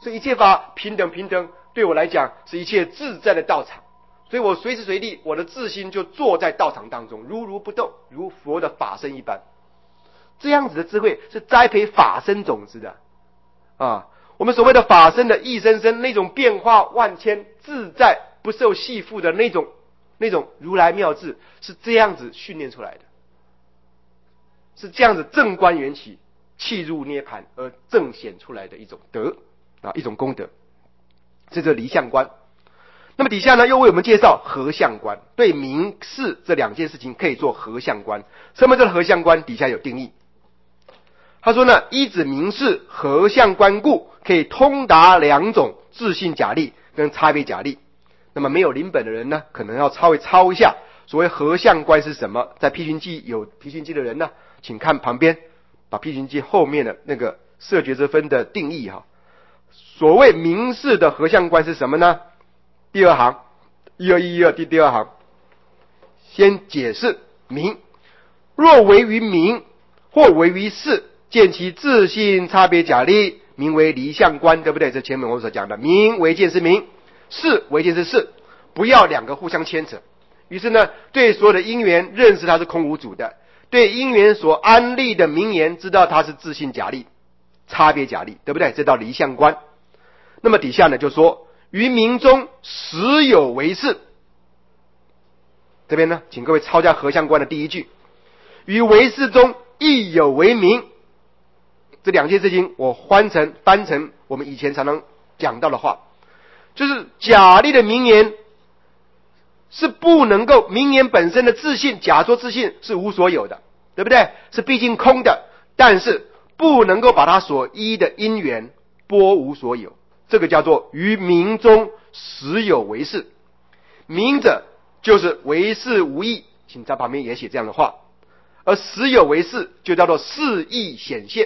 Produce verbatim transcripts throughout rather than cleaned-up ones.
所以一切法平等平等，对我来讲是一切自在的道场。所以我随时随地我的自心就坐在道场当中，如如不动，如佛的法身一般。这样子的智慧是栽培法身种子的啊。我们所谓的法身的一生生，那种变化万千、自在不受系缚的那种那种如来妙智，是这样子训练出来的，是这样子正观缘起，契入涅盘而正显出来的一种德啊，一种功德。这就是离相观。那么底下呢，又为我们介绍合相观，对名事这两件事情可以做合相观。什么叫合相观？底下有定义。他说呢，依指名事合相观故，可以通达两种自性假立跟差别假立。那么没有临本的人呢，可能要稍微抄一下所谓合相观是什么。在批评记有批评记的人呢，请看旁边，把批评记后面的那个色觉之分的定义哈。所谓名事的合相观是什么呢？第二行，一二一一二第第二行，先解释名。若为于名，或为于事，见其自性差别假立，名为离相观，对不对？这前面我所讲的，名为见是名，事为见是事，不要两个互相牵扯。于是呢，对所有的因缘认识它是空无主的，对因缘所安立的名言知道它是自性假立、差别假立，对不对？这叫离相观。那么底下呢就说，于名中实有为事。这边呢，请各位抄下合相观的第一句，于为事中亦有为名。这两件事情我翻成翻成我们以前常常讲到的话，就是假立的名言是不能够，名言本身的自性，假说自性是无所有的，对不对？是毕竟空的，但是不能够把它所依的因缘拨无所有，这个叫做于名中实有为事。名者就是为事无益，请在旁边也写这样的话，而实有为事就叫做事义显现。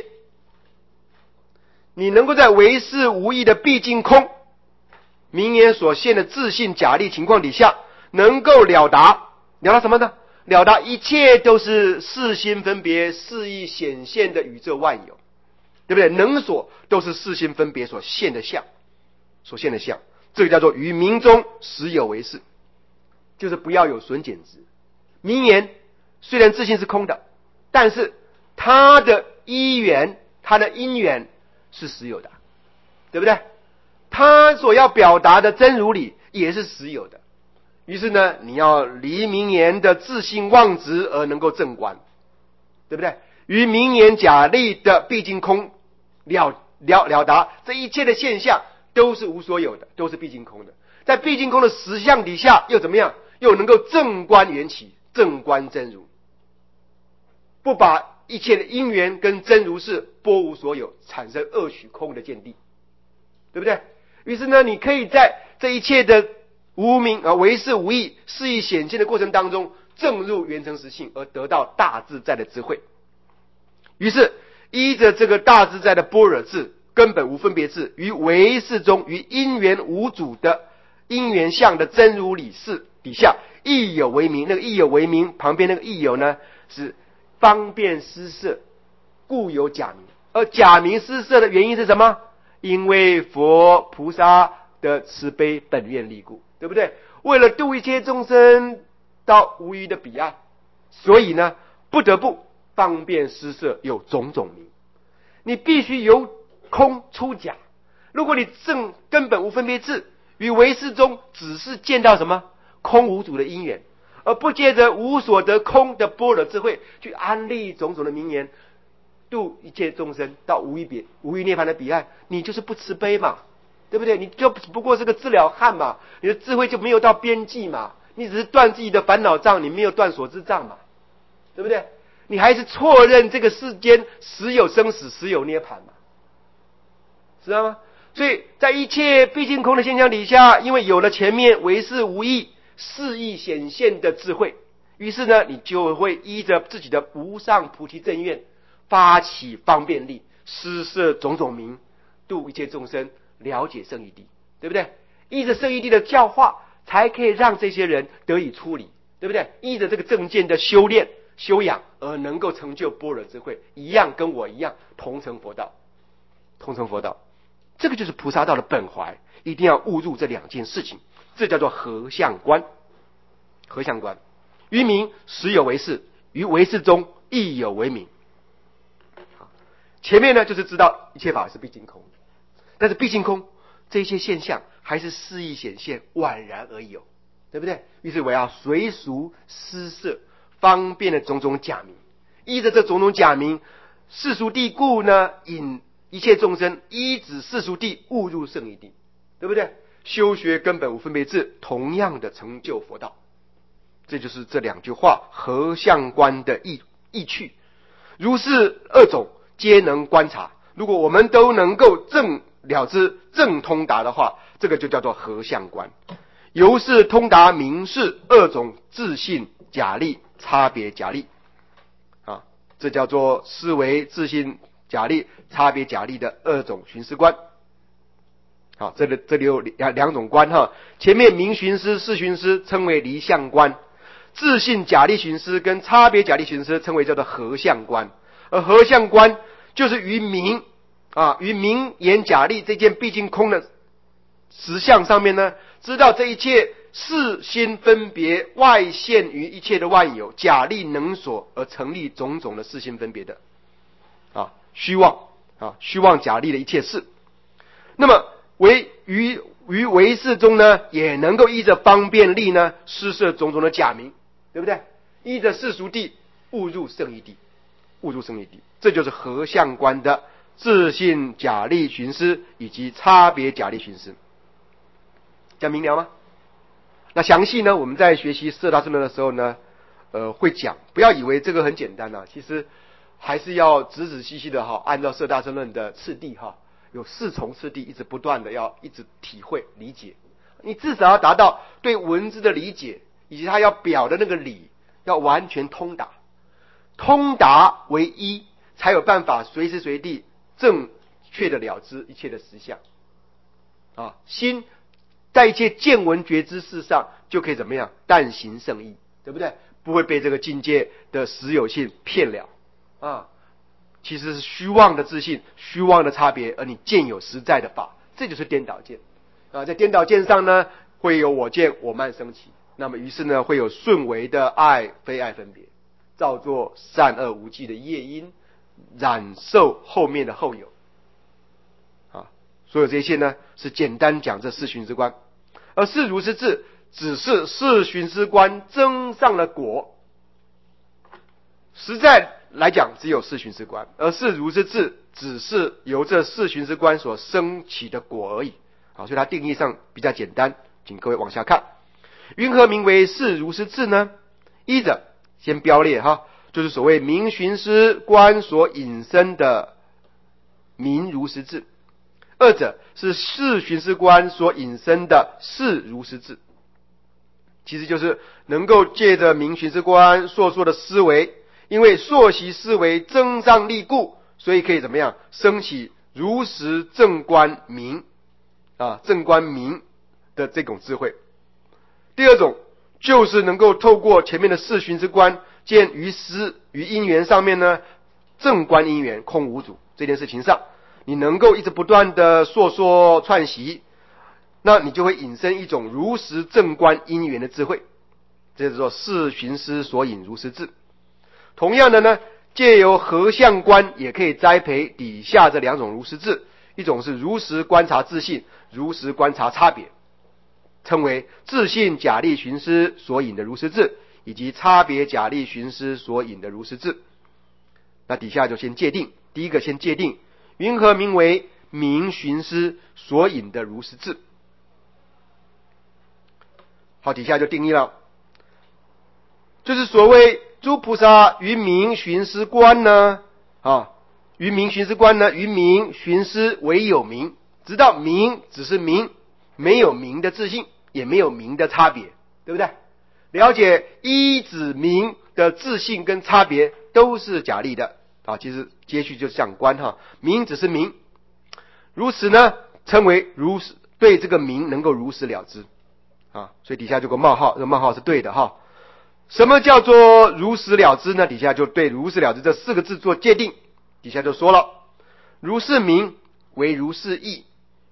你能够在为事无益的毕竟空名言所现的自性假立情况底下，能够了达了达什么呢？了达一切都是事心分别、事义显现的宇宙万有，对不对？能所都是事心分别所现的相，所现的相，这个叫做于名中实有为事，就是不要有损减值。名言虽然自性是空的，但是它的因缘、它的因缘是实有的，对不对？他所要表达的真如理也是实有的。于是呢，你要离名言的自性妄执而能够正观，对不对？于名言假立的毕竟空了了了达这一切的现象都是无所有的，都是毕竟空的。在毕竟空的实相底下，又怎么样？又能够正观缘起，正观真如，不把一切的因缘跟真如是拨无所有，产生恶取空的见地，对不对？于是呢，你可以在这一切的无明啊、为事无益、事义显现的过程当中，正入圆成实性，而得到大自在的智慧。于是依着这个大自在的般若智、根本无分别智，于为事中，于因缘无主的因缘相的真如理事底下，亦有为名。那个亦有为名旁边那个亦有呢，是方便施设，故有假名。而假名施设的原因是什么？因为佛菩萨的慈悲本愿力故，对不对？为了度一切众生到无余的彼岸，所以呢，不得不方便施设有种种名。你必须由空出假。如果你正根本无分别智，于为事中只是见到什么空无主的因缘，而不借着无所得空的般若智慧去安立种种的名言，度一切众生到无余别无余涅槃的彼岸，你就是不慈悲嘛，对不对？你就不过是个知了汉嘛，你的智慧就没有到边际嘛，你只是断自己的烦恼障，你没有断所知障嘛，对不对？你还是错认这个世间实有生死，实有涅槃嘛，知道吗？所以在一切毕竟空的现象底下，因为有了前面为事无益、事义显现的智慧，于是呢，你就会依着自己的无上菩提正愿，发起方便力，施设种种名，度一切众生，了解圣义谛，对不对？依着圣义谛的教化，才可以让这些人得以出离，对不对？依着这个正见的修炼修养，而能够成就般若智慧，一样跟我一样同成佛道，同成佛道。 这个就是菩萨道的本怀，一定要悟入这两件事情，这叫做合相观。合相观，于名实有为事，于为事中亦有为名。前面呢就是知道一切法是毕竟空，但是毕竟空这些现象还是肆意显现，宛然而有，对不对？于是我要随俗施设方便的种种假名，依着这种种假名，世俗谛故呢，引一切众生依止世俗谛悟入圣义谛，对不对？修学根本无分别智，同样的成就佛道。这就是这两句话合相观的意意趣。如是二种皆能观察，如果我们都能够正了知、正通达的话，这个就叫做合相观。由是通达明示二种自性假立差别假立啊，这叫做思维自性假立差别假立的二种寻思观。好，这里这里有两两种观哈，前面明寻思、事寻思称为离相观，自性假立寻思跟差别假立寻思称为叫做合相观。而合相观就是于明啊，于明言假立这件毕竟空的实相上面呢，知道这一切是心分别外现于一切的万有，假立能所而成立种种的是心分别的啊虚妄啊虚妄假立的一切事。那么为于于为事中呢，也能够依着方便力呢，施设种种的假名，对不对？依着世俗谛悟入圣义谛，悟入圣义谛，这就是合相观的自性假立寻思以及差别假立寻思。讲明了吗？那详细呢，我们在学习色大乘论的时候呢，呃，会讲，不要以为这个很简单啊，其实还是要仔仔细细的哈，按照色大乘论的次第哈。有四重次第，一直不断的要一直体会理解，你至少要达到对文字的理解，以及他要表的那个理要完全通达，通达为一，才有办法随时随地正确的了知一切的实相啊。心在一切见闻觉知事上就可以怎么样？但行圣意，对不对？不会被这个境界的实有性骗了啊。其实是虚妄的自信，虚妄的差别，而你见有实在的法，这就是颠倒见啊。在颠倒见上呢，会有我见我慢升起，那么于是呢，会有顺为的爱非爱分别，造作善恶无记的业因，染受后面的后有啊。所有这些呢，是简单讲这四寻思观，而是如是智，只是四寻思观增上了果，实在来讲只有四寻思观，而是如是智只是由这四寻思观所生起的果而已。好，所以它定义上比较简单，请各位往下看。云何名为是如是智呢？一者先标列哈，就是所谓明寻思观所引申的明如实智；二者是四寻思观所引申的是如实智。其实就是能够借着明寻思观所说的思维，因为溯习思维增上力故，所以可以怎么样升起如实正观明啊正观明的这种智慧。第二种就是能够透过前面的四寻思观，见于思于因缘上面呢，正观因缘空无主这件事情上，你能够一直不断的溯说串习，那你就会引申一种如实正观因缘的智慧，这叫做四寻思所引如实智。同样的呢，借由合相观也可以栽培底下这两种如实智，一种是如实观察自性，如实观察差别，称为自性假立寻思所引的如实智，以及差别假立寻思所引的如实智。那底下就先界定，第一个先界定云何名为明寻思所引的如实智。好，底下就定义了，就是所谓诸菩萨于明寻思观呢，啊，于明寻思观呢，于明寻思为有明，直到明只是明，没有明的自性，也没有明的差别，对不对？了解一指明的自性跟差别都是假立的啊，其实接续就是讲观哈，明只是明，如此呢，称为如实，对这个明能够如实了知啊，所以底下就有个冒号，这个冒号是对的哈。什么叫做如实了知呢？底下就对如实了知这四个字做界定，底下就说了，如是明为如是义，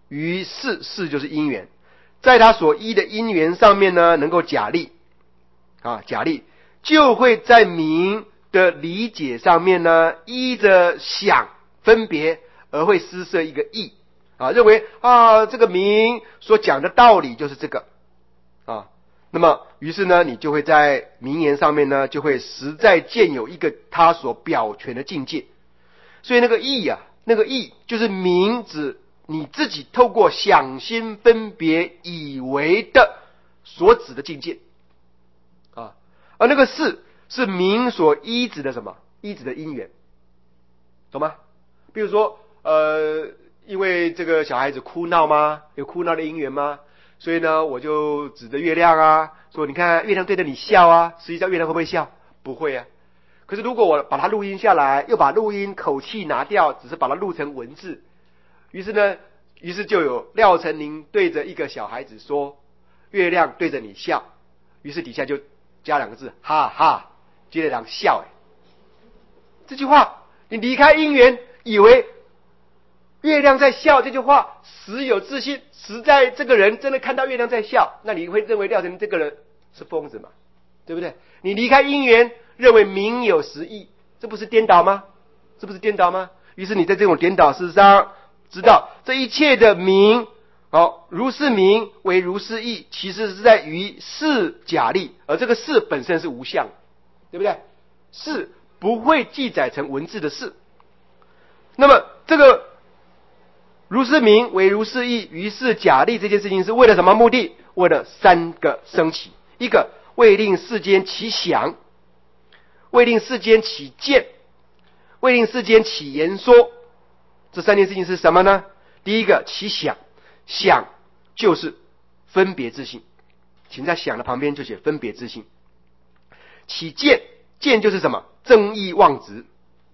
于事，事就是因缘，在他所依的因缘上面呢，能够假立啊，假立就会在名的理解上面呢，依着想分别而会施设一个义啊，认为啊这个名所讲的道理就是这个啊，那么于是呢，你就会在名言上面呢，就会实在见有一个他所表全的境界。所以那个义啊，那个义就是名指你自己透过想心分别以为的所指的境界啊，而那个事是名所依指的什么？依指的因缘，懂吗？比如说呃，因为这个小孩子哭闹吗？有哭闹的因缘吗？所以呢，我就指着月亮啊，说你看月亮对着你笑啊，实际上月亮会不会笑？不会啊。可是如果我把它录音下来，又把录音口气拿掉，只是把它录成文字，于是呢，于是就有廖成宁对着一个小孩子说月亮对着你笑，于是底下就加两个字哈哈，接着两笑。哎，这句话你离开因缘，以为月亮在笑，这句话实有自信，实在这个人真的看到月亮在笑，那你会认为廖成宁这个人是疯子嘛？对不对？你离开因缘，认为名有实义，这不是颠倒吗？这不是颠倒吗？于是你在这种颠倒事上，知道这一切的名，好，如是名为如是义，其实是在于事假立，而这个事本身是无相，对不对？事不会记载成文字的事。那么这个如是名为如是义，于是假立这件事情是为了什么目的？为了三个升起，一个为令世间起想，为令世间起见，为令世间起言说。这三件事情是什么呢？第一个起想，想就是分别自性，请在想的旁边就写分别自性。起见，见就是什么？正义妄执。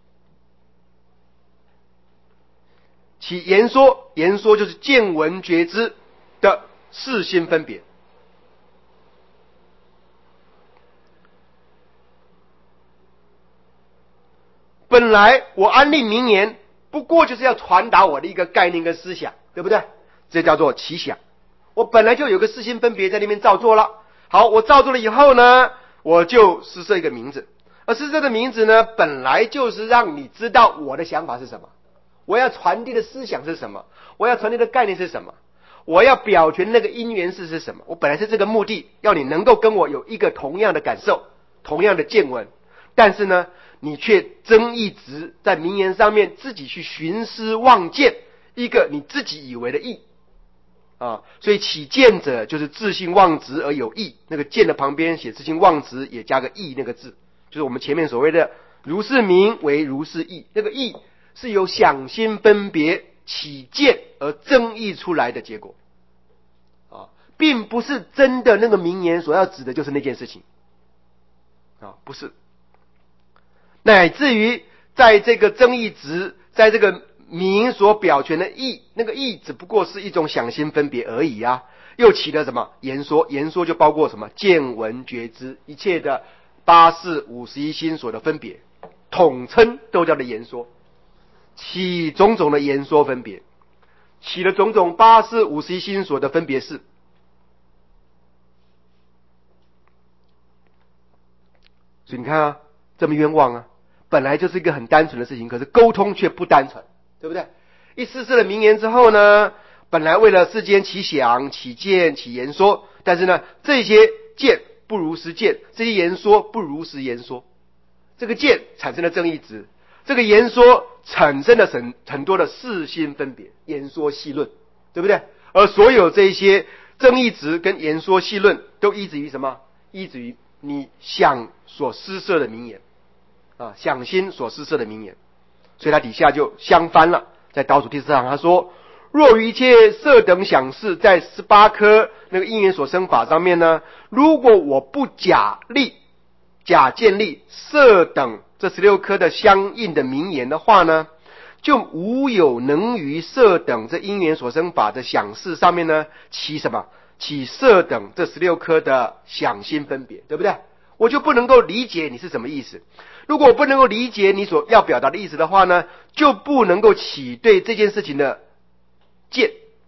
起言说，言说就是见闻觉知的事心分别。本来我安立名言，不过就是要传达我的一个概念跟思想，对不对？这叫做起想。我本来就有个事心分别在那边造作了。好，我造作了以后呢，我就施设一个名字。而施设的名字呢，本来就是让你知道我的想法是什么，我要传递的思想是什么，我要传递的概念是什么，我要表全那个因缘事是什么。我本来是这个目的，要你能够跟我有一个同样的感受，同样的见闻。但是呢，你却争一直在名言上面自己去寻思妄见一个你自己以为的义啊，所以起见者就是自性妄执而有义，那个见的旁边写自性妄执也加个义那个字，就是我们前面所谓的如是名为如是义，那个义是由想心分别起见而争议出来的结果啊，并不是真的那个名言所要指的就是那件事情啊，不是。乃至于在这个争议值，在这个名所表全的义，那个义只不过是一种想心分别而已啊，又起了什么言说？言说就包括什么见闻觉知，一切的八识五十一心所的分别，统称都叫做言说，起种种的言说分别，起了种种八识五十一心所的分别事。所以你看啊，这么冤枉啊！本来就是一个很单纯的事情，可是沟通却不单纯，对不对？一施设了名言之后呢，本来为了世间起想、起见、起言说，但是呢，这些见不如实见，这些言说不如实言说。这个见产生了正义值，这个言说产生了很很多的事心分别，言说细论，对不对？而所有这些正义值跟言说细论，都依止于什么？依止于你想所施设的名言。啊，想心所施设的名言，所以他底下就相翻了。在倒数第四行，他说：若于一切色等想事，在十八颗那个因缘所生法上面呢，如果我不假立、假建立色等这十六颗的相应的名言的话呢，就无有能于色等这因缘所生法的想事上面呢，起什么？起色等这十六颗的想心分别，对不对？我就不能够理解你是什么意思。如果我不能够理解你所要表达的意思的话呢，就不能够起对这件事情的见，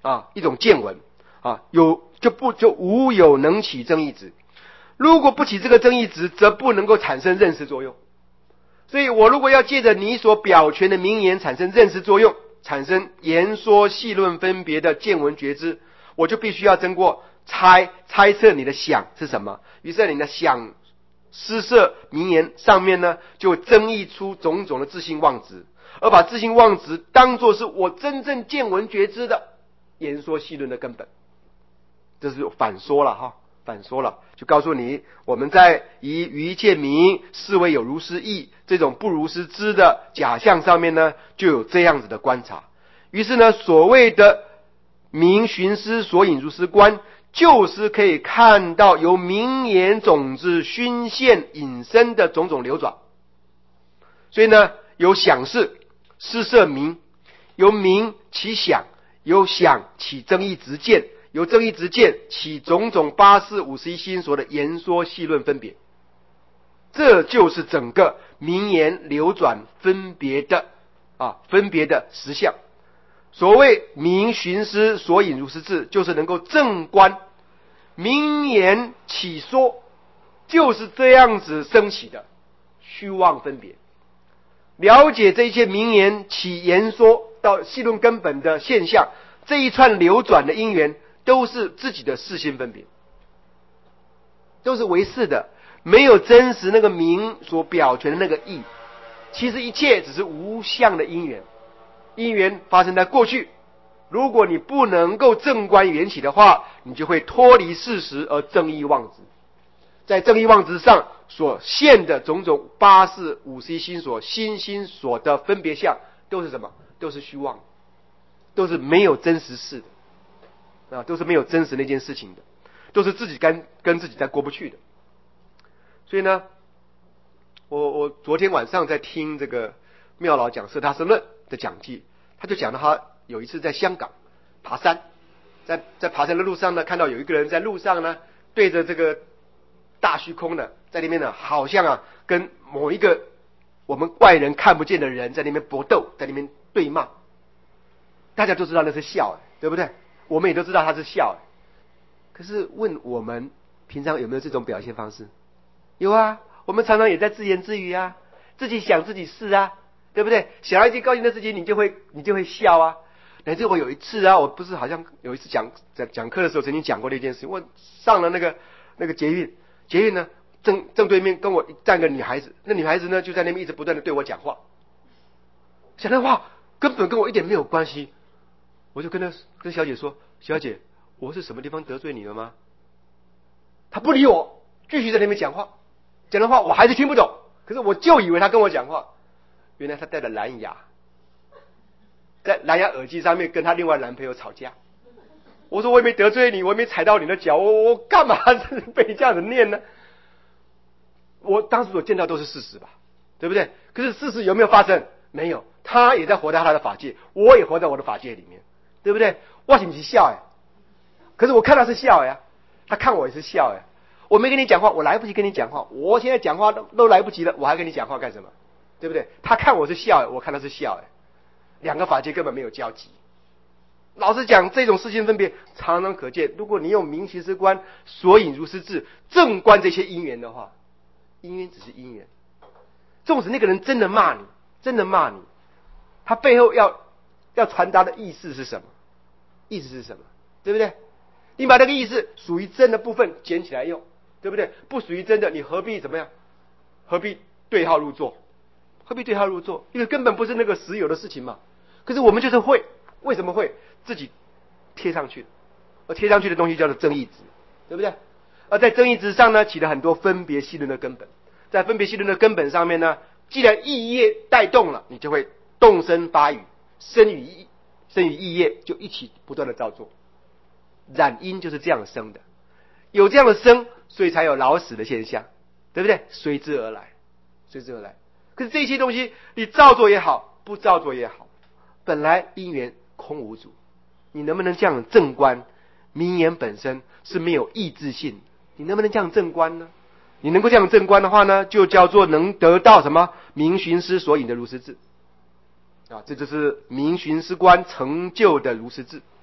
啊，一种见闻啊，有就不就无有能起正义值。如果不起这个正义值，则不能够产生认识作用。所以我如果要借着你所表全的名言产生认识作用，产生言说细论分别的见闻觉知，我就必须要经过猜猜测你的想是什么。于是你的想施设名言上面呢，就增益出种种的自性妄执，而把自性妄执当作是我真正见闻觉知的言说细论的根本。这是反说了哈，反说了，就告诉你，我们在以一切名视为有如是义这种不如是知的假象上面呢，就有这样子的观察。于是呢，所谓的名寻思所引如是观，就是可以看到由名言种子熏现引生的种种流转。所以呢，有想事施设名，由名起想，由想起增益直见，由增益直见起种种八识五十一心所的言说细论分别。这就是整个名言流转分别的啊分别的实相。所谓名寻思所引如是智，就是能够正观名言起说，就是这样子升起的虚妄分别。了解这些名言起言说到细论根本的现象，这一串流转的因缘都是自己的视心分别，都是唯识的，没有真实那个名所表全的那个义。其实一切只是无相的因缘，因缘发生在过去，如果你不能够正观缘起的话，你就会脱离事实而正义妄执。在正义妄执上所现的种种八识五十一心所心心所的分别相，都是什么？都是虚妄，都是没有真实事的啊，都是没有真实那件事情的，都是自己跟跟自己在过不去的。所以呢，我我昨天晚上在听这个妙老讲《摄他生论》的讲记，他就讲到他有一次在香港爬山，在在爬山的路上呢，看到有一个人在路上呢，对着这个大虚空呢，在那边呢，好像啊跟某一个我们外人看不见的人在那边搏斗，在那边对骂。大家都知道那是笑，对不对？我们也都知道他是笑。可是问我们平常有没有这种表现方式？有啊，我们常常也在自言自语啊，自己想自己是啊，对不对？想到一件高兴的事情，你就会你就会笑啊。乃至我有一次啊，我不是好像有一次讲讲讲课的时候曾经讲过的一件事情，我上了那个那个捷运，捷运呢正正对面跟我站个女孩子，那女孩子呢就在那边一直不断的对我讲话，讲的话根本跟我一点没有关系。我就跟她跟小姐说，小姐，我是什么地方得罪你了吗？她不理我，继续在那边讲话，讲的话我还是听不懂，可是我就以为她跟我讲话，原来她戴了蓝牙，在蓝牙耳机上面跟她另外男朋友吵架。我说我也没得罪你，我也没踩到你的脚，我我干嘛是被你这样子念呢？我当时所见到都是事实吧，对不对？可是事实有没有发生？没有，他也在活在他的法界，我也活在我的法界里面，对不对？我是不是笑哎？可是我看他是笑呀，他看我也是笑哎。我没跟你讲话，我来不及跟你讲话，我现在讲话都都来不及了，我还跟你讲话干什么？对不对？他看我是笑哎，我看他是笑哎，两个法界根本没有交集。老实讲，这种事情分别常常可见。如果你用明其实观所引如是智正观这些因缘的话，因缘只是因缘。纵使那个人真的骂你，真的骂你，他背后要要传达的意思是什么？意思是什么？对不对？你把那个意思属于真的部分捡起来用，对不对？不属于真的，你何必怎么样？何必对号入座？何必对号入座？因为根本不是那个实有的事情嘛。可是我们就是会，为什么会自己贴上去？而贴上去的东西叫做正义值，对不对？而在正义值上呢，起了很多分别细论的根本。在分别细论的根本上面呢，既然意业带动了，你就会动身发语，生与意，生与意业就一起不断的造作。染因就是这样生的，有这样的生，所以才有老死的现象，对不对？随之而来，随之而来。可是这些东西，你造作也好，不造作也好，本来因缘空无主，你能不能这样正观？名言本身是没有意志性，你能不能这样正观呢？你能够这样正观的话呢，就叫做能得到什么明寻思所引的如是智啊，这就是明寻思观成就的如是智。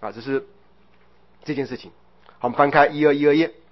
啊，这是这件事情。好，我们翻开一二一二页。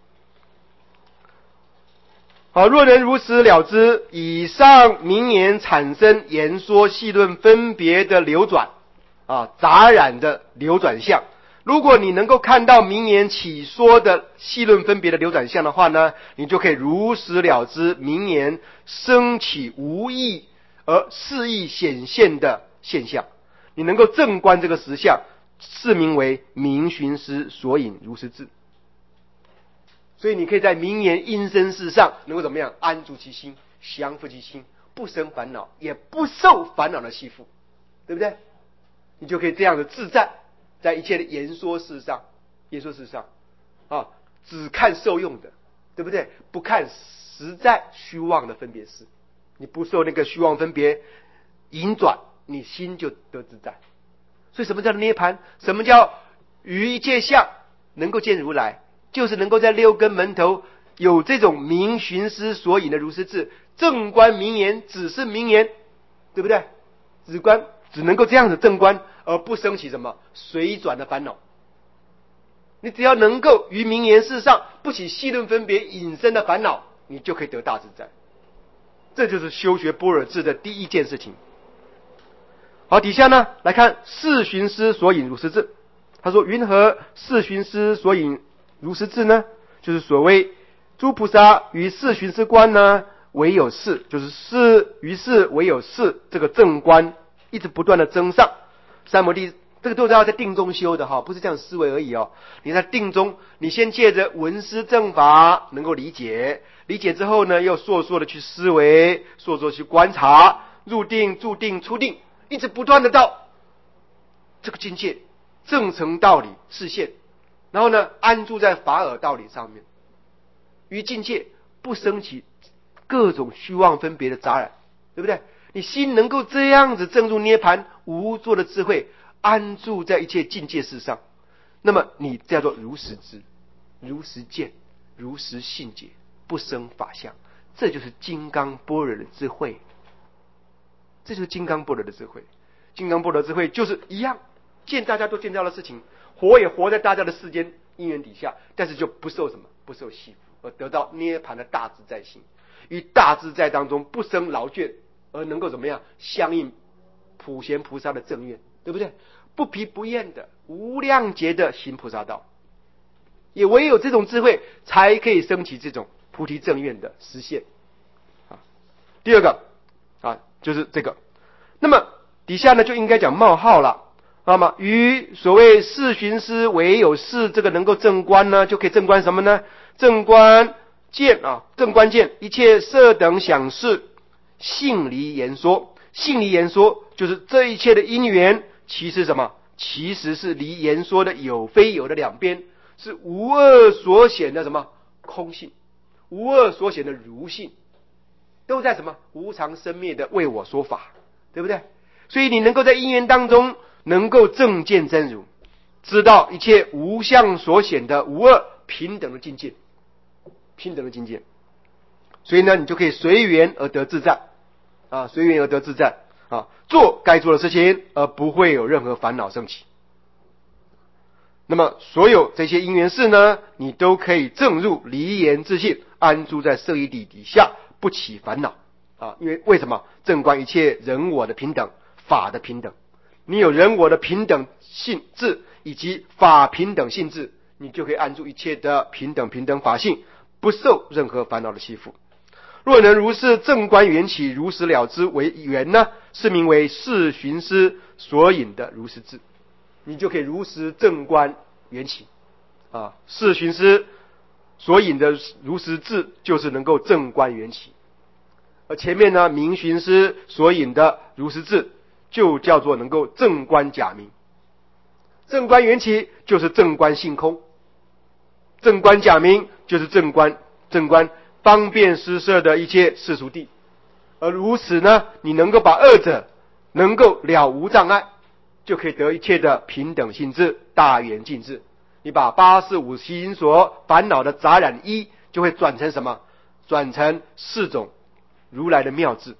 好，若能如实了知以上名言产生言说细论分别的流转啊，杂染的流转相，如果你能够看到名言起说的细论分别的流转相的话呢，你就可以如实了知名言升起无意而肆意显现的现象，你能够正观这个实相，是名为明寻思所引如实智。所以你可以在名言因身事上能够怎么样安住其心，降伏其心，不生烦恼，也不受烦恼的欺负，对不对？你就可以这样的自在，在一切的言说事上，言说事上啊，只看受用的，对不对？不看实在虚妄的分别事，你不受那个虚妄分别引转，你心就得自在。所以什么叫涅槃？什么叫于一切相能够见如来？就是能够在六根门头有这种明寻思所引的如实智，正观名言只是名言，对不对？只观只能够这样子正观，而不升起什么随转的烦恼。你只要能够于名言事上不起细论分别引生的烦恼，你就可以得大自在。这就是修学般若智的第一件事情。好，底下呢来看四寻思所引如实智。他说云何四寻思所引如实智呢？就是所谓诸菩萨于四寻思观呢唯有事，就是事于事唯有事，这个正观一直不断的增上。三摩地这个都是要在定中修的哈，不是这样思维而已哦。你在定中，你先借着闻思正法能够理解，理解之后呢，又烁烁的去思维，烁烁去观察，入定、住定、出定，一直不断的到这个境界正成道理示现。然后呢，安住在法尔道理上面，于境界不升起各种虚妄分别的杂染，对不对？你心能够这样子正入涅槃无作的智慧，安住在一切境界事上，那么你叫做如实知、如实见、如实信解，不生法相，这就是金刚般若的智慧。这就是金刚般若的智慧。金刚般若智慧就是一样，见大家都见到的事情，活也活在大家的世间因缘底下，但是就不受什么，不受系缚，而得到涅槃的大自在性，于大自在当中不生劳倦，而能够怎么样相应普贤菩萨的正愿，对不对？不疲不厌的无量劫的行菩萨道，也唯有这种智慧才可以升起这种菩提正愿的实现啊。第二个啊，就是这个。那么底下呢就应该讲冒号了。那么于所谓四寻思唯有事，这个能够正观呢，就可以正观什么呢？正观见啊，正观见一切色等想事性离言说。性离言说就是这一切的因缘，其实什么？其实是离言说的有非有的两边，是无二所显的什么空性，无二所显的如性，都在什么无常生灭的为我说法，对不对？所以你能够在因缘当中能够正见真如，知道一切无相所显的无二平等的境界，平等的境界。所以呢，你就可以随缘而得自在啊，随缘而得自在啊，做该做的事情，而不会有任何烦恼升起。那么所有这些因缘事呢，你都可以正入离言自信，安住在色一体底下，不起烦恼啊。因为为什么？正观一切人我的平等，法的平等。你有人我的平等性质以及法平等性质，你就可以安住一切的平等平等法性，不受任何烦恼的欺负。若能如是正观缘起，如实了知为缘呢，是名为四寻思所引的如实智。你就可以如实正观缘起啊，四寻思所引的如实智就是能够正观缘起。而前面呢，明寻思所引的如实智就叫做能够正观假名。正观缘起就是正观性空，正观假名就是正观正观方便施设的一切世俗谛。而如此呢，你能够把二者能够了无障碍，就可以得一切的平等性智、大圆净智。你把八四五心所烦恼的杂染一，就会转成什么？转成四种如来的妙智。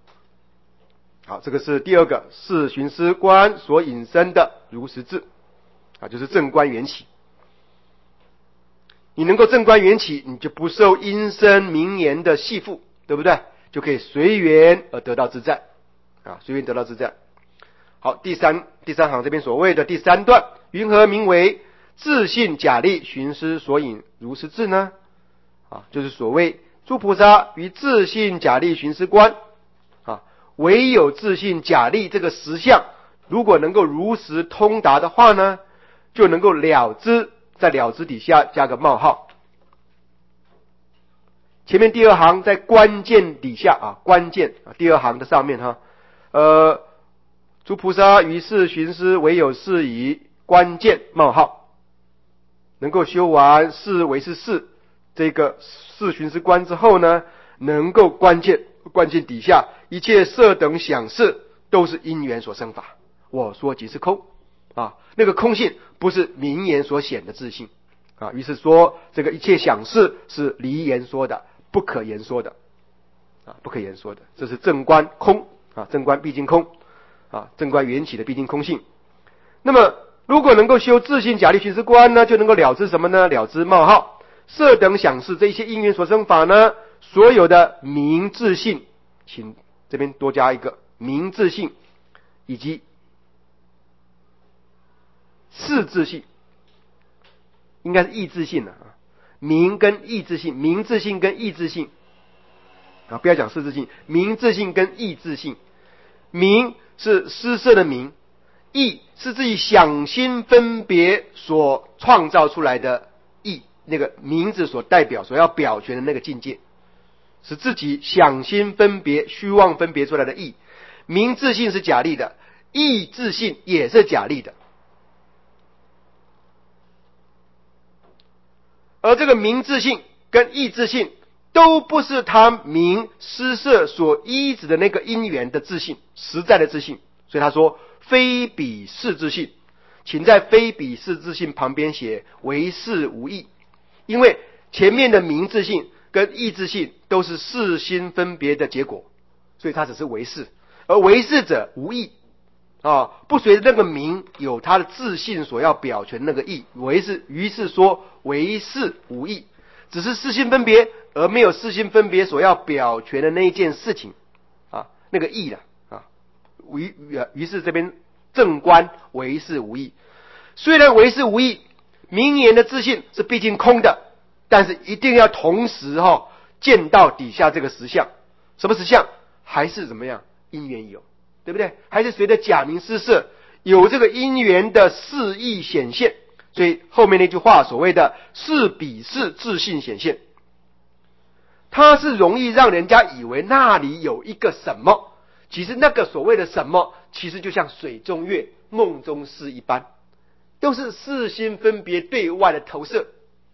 好，这个是第二个四寻思观所引申的如实智。 啊，就是正观缘起。你能够正观缘起，你就不受因身名言的系缚，对不对？就可以随缘而得到自在啊，随缘得到自在。好，第三第三行这边所谓的第三段，云何名为自性假立寻思所引如是智呢？啊，就是所谓诸菩萨于自性假立寻思观啊，唯有自性假立这个实相，如果能够如实通达的话呢，就能够了知，在了知底下加个冒号。前面第二行在关键底下啊，关键啊，第二行的上面哈，呃，诸菩萨于是寻思唯有是以关键冒号，能够修完是为是事这个四寻思观之后呢，能够关键关键底下一切色等想事都是因缘所生法，我说即是空啊，那个空性不是名言所显的自性啊，于是说这个一切想事是离言说的，不可言说的啊，不可言说的，这是正观空啊，正观毕竟空啊，正观缘起的毕竟空性。那么如果能够修自性假立寻思观呢，就能够了知什么呢？了知冒号色等想事这一些因缘所生法呢，所有的名自性，请这边多加一个名自性以及事自性，应该是意自性的啊，名跟意自性，名自性跟意自性啊，不要讲事自性，名自性跟意自性。名是施设的名，意是自己想心分别所创造出来的意，那个名字所代表所要表全的那个境界，是自己想心分别虚妄分别出来的意。名自性是假立的，意自性也是假立的。而这个名自性跟意自性都不是他名施设所依止的那个因缘的自性，实在的自性。所以他说非彼是自性，请在非彼是自性旁边写唯是无异，因为前面的名自性跟意自性都是事心分别的结果，所以它只是唯是，而唯是者无异啊，不随着那个名有他的自性所要表全那个意，唯是于是说唯是无异，只是事心分别，而没有事心分别所要表全的那一件事情啊，那个意了啊。于于是这边正观唯是无异，虽然唯是无异，名言的自性是毕竟空的，但是一定要同时哈、哦、见到底下这个实相，什么实相？还是怎么样？因缘有，对不对？还是随着假名施设有这个因缘的事意显现，所以后面那句话所谓的是彼是自性显现，它是容易让人家以为那里有一个什么，其实那个所谓的什么，其实就像水中月、梦中事一般，都是事心分别对外的投射，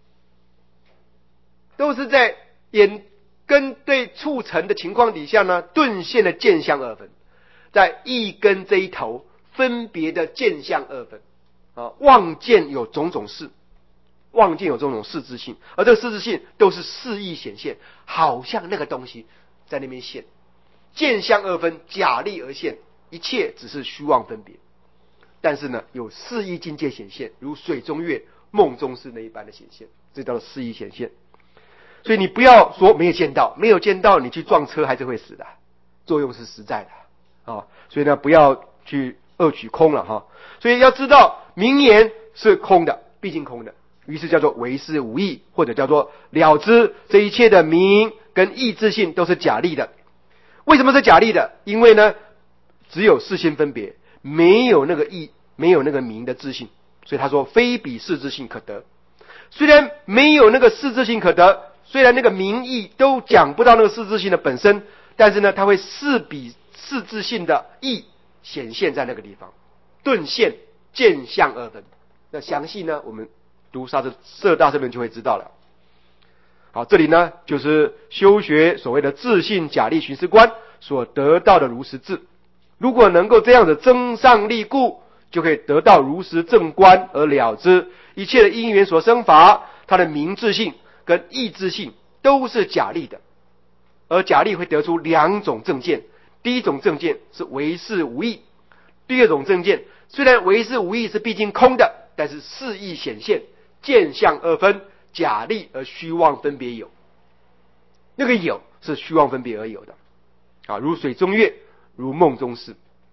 都是在眼根对触成的情况底下呢，顿现的见相二分，在一根这一头分别的见相二分啊，望见有种种事，望见有种种事之性，而这个事之性都是事意显现，好像那个东西在那边现，见相二分，假立而现，一切只是虚妄分别，但是呢，有事意境界显现，如水中月、梦中事那一般的显现，这叫做事意显现。所以你不要说没有见到，没有见到你去撞车还是会死的，作用是实在的啊。所以呢，不要去恶取空了哈。所以要知道名言是空的，毕竟空的，于是叫做唯是无异，或者叫做了知这一切的名跟意自性都是假立的。为什么是假立的？因为呢，只有事心分别，没有那个意，没有那个名的自性，所以他说非彼是自性可得。虽然没有那个是自性可得，虽然那个名义都讲不到那个是自性的本身，但是呢，它会是彼是自性的义显现在那个地方，顿现见相二分。那详细呢，我们读沙子色大圣论就会知道了。好，这里呢就是修学所谓的自性假立寻思观所得到的如实智。如果能够这样的增上立故，就可以得到如实正观而了知一切的因缘所生法，它的名自性跟意自性都是假立的，而假立会得出两种正见。第一种正见是唯是无异，第二种正见虽然唯是无异是毕竟空的， 但是四义显现，见相二分，假立而虚妄分别有。那个有是虚妄分别而有的啊，如水中月，如梦中事。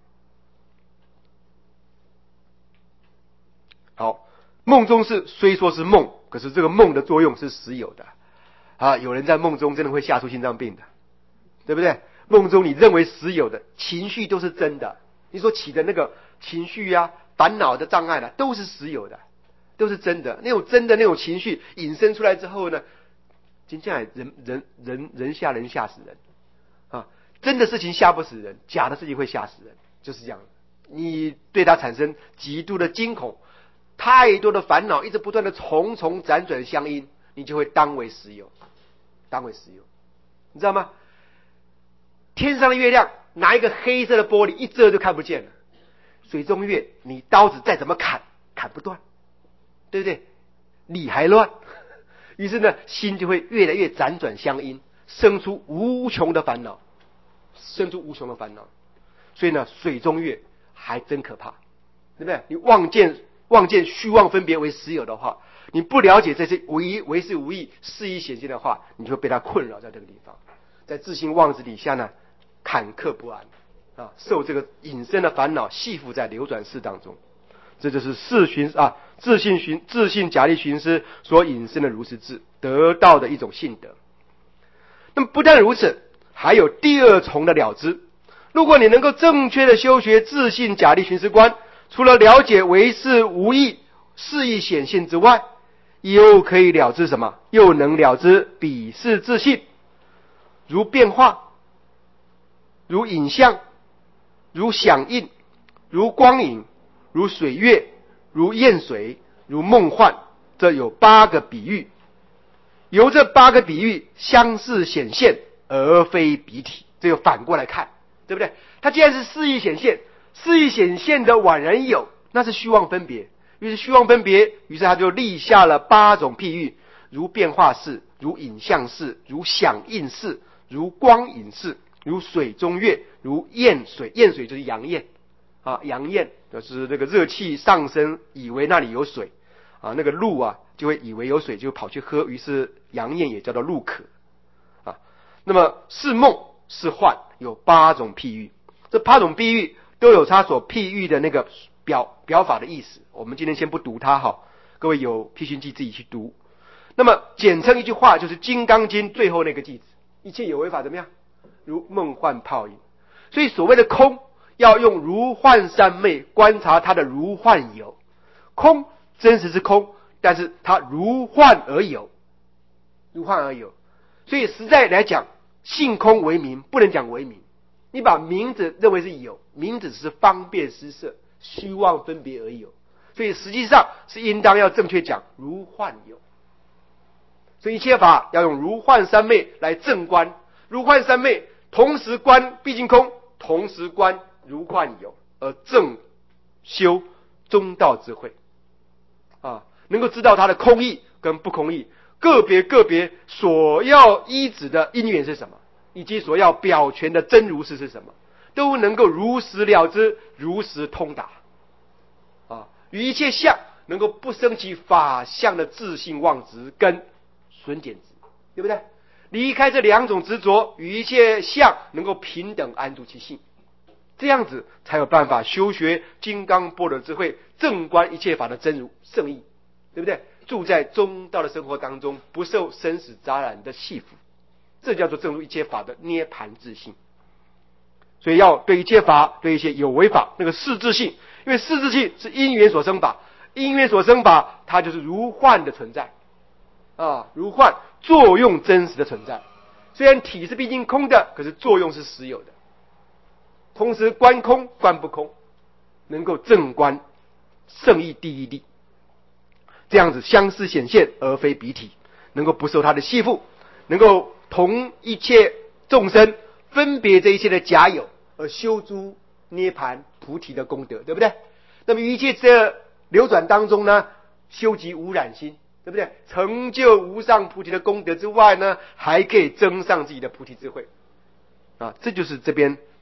好，梦中事虽说是梦，可是这个梦的作用是实有的啊。有人在梦中真的会吓出心脏病的，对不对？梦中你认为实有的情绪都是真的，你所起的那个情绪啊、烦恼的障碍呢、啊，都是实有的，都是真的。那种真的那种情绪引申出来之后呢，真正人人人人吓人吓死人啊！真的事情吓不死人，假的事情会吓死人，就是这样。你对它产生极度的惊恐，太多的烦恼一直不断的重重辗转相因，你就会当为实有，当为实有，你知道吗？天上的月亮拿一个黑色的玻璃一遮就看不见了，水中月你刀子再怎么砍砍不断，对不对？理还乱，于是呢心就会越来越辗转相因，生出无穷的烦恼，生出无穷的烦恼。所以呢水中月还真可怕，对不对？你望见望见虚妄分别为实有的话，你不了解这些唯唯是无义四义显现的话，你就会被它困扰在这个地方，在自性妄执底下呢坎坷不安啊，受这个引申的烦恼系缚在流转世当中。这就是四寻啊自性寻自性假立寻思所引申的如是智得到的一种性德。那么不但如此，还有第二重的了知。如果你能够正确的修学自性假立寻思观，除了了解唯是无义四义显现之外，又可以了知什么？又能了知彼是自性，如变化，如影像，如响应，如光影，如水月，如焰水，如梦幻。这有八个比喻，由这八个比喻相似显现，而非彼体。这个反过来看，对不对？它既然是四义显现，四义显现的宛然有，那是虚妄分别。于是虚妄分别，于是他就立下了八种譬喻，如变化式，如影像式，如响应式，如光影式，如水中月，如焰水。焰水就是阳焰啊，阳焰就是那个热气上升，以为那里有水啊，那个鹿啊就会以为有水，就跑去喝，于是阳焰也叫做鹿渴啊。那么是梦是幻，有八种譬喻，这八种譬喻都有它所譬喻的那个表表法的意思。我们今天先不读它哈，各位有辟寻记自己去读。那么简称一句话就是《金刚经》最后那个句子：一切有为法怎么样？如梦幻泡影。所以所谓的空，要用如幻三昧观察它的如幻有。空真实是空，但是它如幻而有，如幻而有。所以实在来讲，性空为名，不能讲为名。你把名字认为是有，名字只是方便施设，虚妄分别而有。所以实际上是应当要正确讲如幻有。所以一切法要用如幻三昧来正观，如幻三昧同时观毕竟空，同时观如幻有，而正修中道智慧啊，能够知道它的空义跟不空义，个别个别所要依止的因缘是什么，以及所要表全的真如事是什么，都能够如实了知，如实通达啊，与一切相能够不生起法相的自性妄执跟损减执，对不对？离开这两种执着，与一切相能够平等安住其性，这样子才有办法修学金刚般若智慧，正观一切法的真如圣义，对不对？住在中道的生活当中，不受生死杂染的系缚，这叫做证入一切法的涅盘自性。所以要对一切法，对一些有为法那个事自性，因为事自性是因缘所生法，因缘所生法它就是如幻的存在啊，如幻作用真实的存在。虽然体是毕竟空的，可是作用是实有的。同时观空观不空，能够正观圣义第一谛，这样子相似显现而非彼体，能够不受它的系缚，能够同一切众生分别这一切的假有，而修诸涅盘菩提的功德，对不对？那么一切这流转当中呢，修集无染心，对不对？成就无上菩提的功德之外呢，还可以增上自己的菩提智慧啊，这就是这边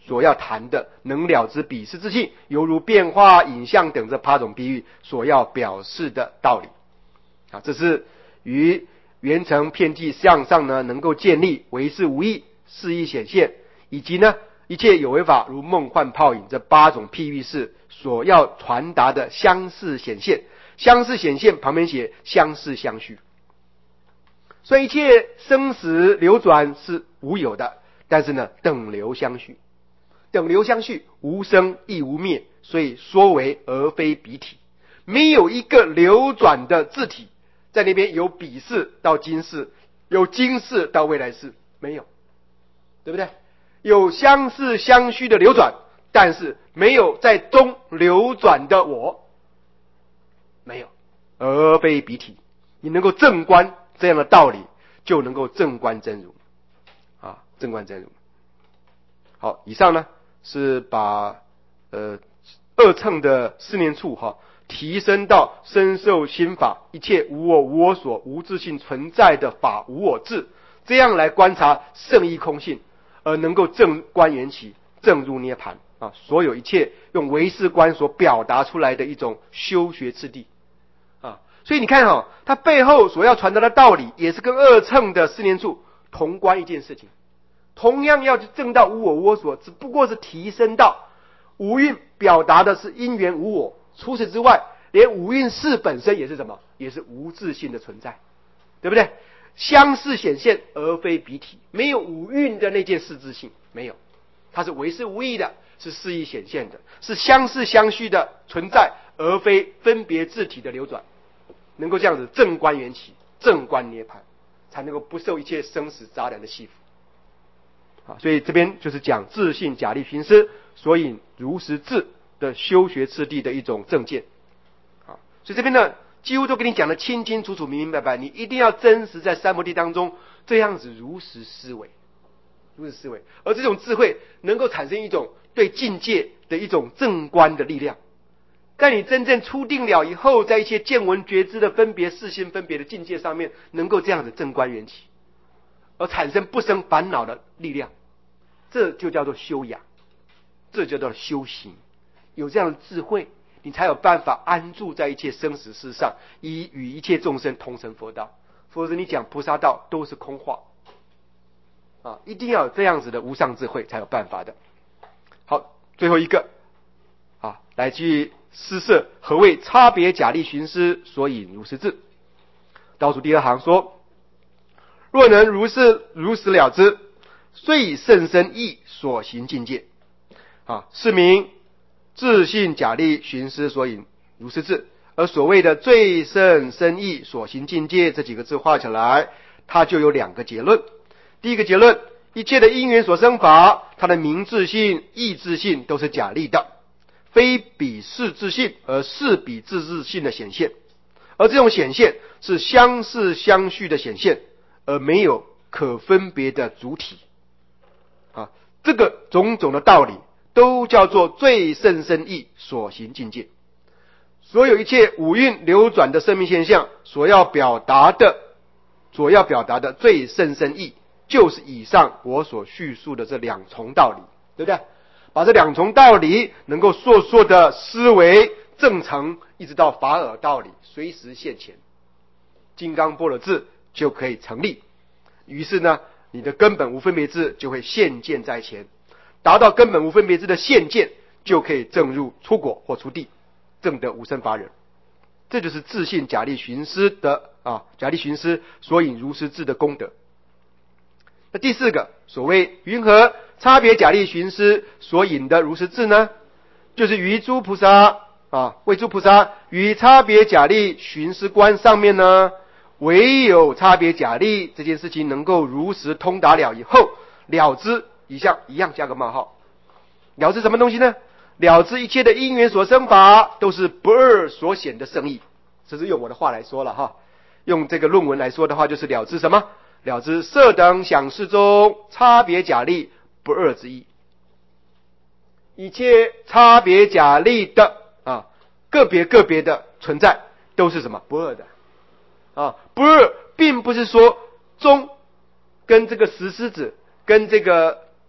所要谈的能了知彼事之性，犹如变化、影像等这八种比喻所要表示的道理。啊，这是于圆成遍计向上呢，能够建立为是无益、事意显现，以及呢一切有为法如梦幻泡影这八种譬喻式所要传达的相似显现。相似显现旁边写相似相续，所以一切生死流转是无有的，但是呢等流相续，等流相续，无生亦无灭，所以说为而非彼体。没有一个流转的自体在那边有彼世到今世，有今世到未来世，没有，对不对？有相似相续的流转，但是没有在中流转的我，没有，而非彼体。你能够正观这样的道理，就能够正观真如啊，正观真如。好，以上呢是把呃二乘的四念处哈、啊、提升到身受心法一切无我无我所无自性存在的法无我智，这样来观察圣义空性，而能够正观缘起，正入涅盘啊。所有一切用唯识观所表达出来的一种修学次第啊。所以你看哈、哦，它背后所要传达的道理，也是跟二乘的四念处同观一件事情。同样要证到无我无我所，只不过是提升到五蕴表达的是因缘无我，除此之外，连五蕴事本身也是什么？也是无自性的存在，对不对？相似显现而非彼体，没有五蕴的那件事自性，没有，它是唯是无义的，是事意显现的，是相似相续的存在，而非分别自体的流转。能够这样子正观缘起，正观涅槃，才能够不受一切生死杂染的系缚。啊，所以这边就是讲自性假立寻思所引如实智的修学次第的一种正见。啊，所以这边呢几乎都给你讲得清清楚楚、明明白白，你一定要真实在三摩地当中这样子如实思维，如实思维，而这种智慧能够产生一种对境界的一种正观的力量。在你真正出定了以后，在一些见闻觉知的分别世心分别的境界上面，能够这样子正观缘起，而产生不生烦恼的力量，这就叫做修养，这就叫做修行。有这样的智慧，你才有办法安住在一切生死事上，以与一切众生同成佛道。否则你讲菩萨道都是空话啊！一定要有这样子的无上智慧才有办法的。好，最后一个啊，来自于施设何谓差别假立寻思所引如实智。倒数第二行说，若能如是如实了知，遂以甚深义所行境界啊，是名自性假立寻思所引如实智。而所谓的最甚深义所行境界这几个字画起来，它就有两个结论。第一个结论，一切的因缘所生法，它的名自性义自性都是假立的，非彼事自性，而是彼自自性的显现。而这种显现是相似相续的显现，而没有可分别的主体啊。这个种种的道理都叫做最甚深义所行境界。所有一切五蕴流转的生命现象所要表达的所要表达的最甚深义，就是以上我所叙述的这两重道理，对不对？把这两重道理能够硕硕的思维正成，一直到法尔道理随时现前，金刚般若智就可以成立。于是呢，你的根本无分别智就会现见在前，达到根本无分别智的现见，就可以证入出果或出地，证得无生法忍。这就是自性假立寻思的啊，假立寻思所引如实智的功德。那第四个，所谓云何差别假立寻思所引的如实智呢？就是于诸菩萨啊，为诸菩萨于差别假立寻思观上面呢，唯有差别假立这件事情能够如实通达了以后，了知以下一样加个冒号，了知什么东西呢？了知一切的因缘所生法都是不二所显的圣义。这是用我的话来说了哈，用这个论文来说的话，就是了知什么？了知色等想事中差别假立不二之意。一切差别假立的啊，个别个别的存在都是什么？不二的啊，不二并不是说中跟这个石狮子跟这个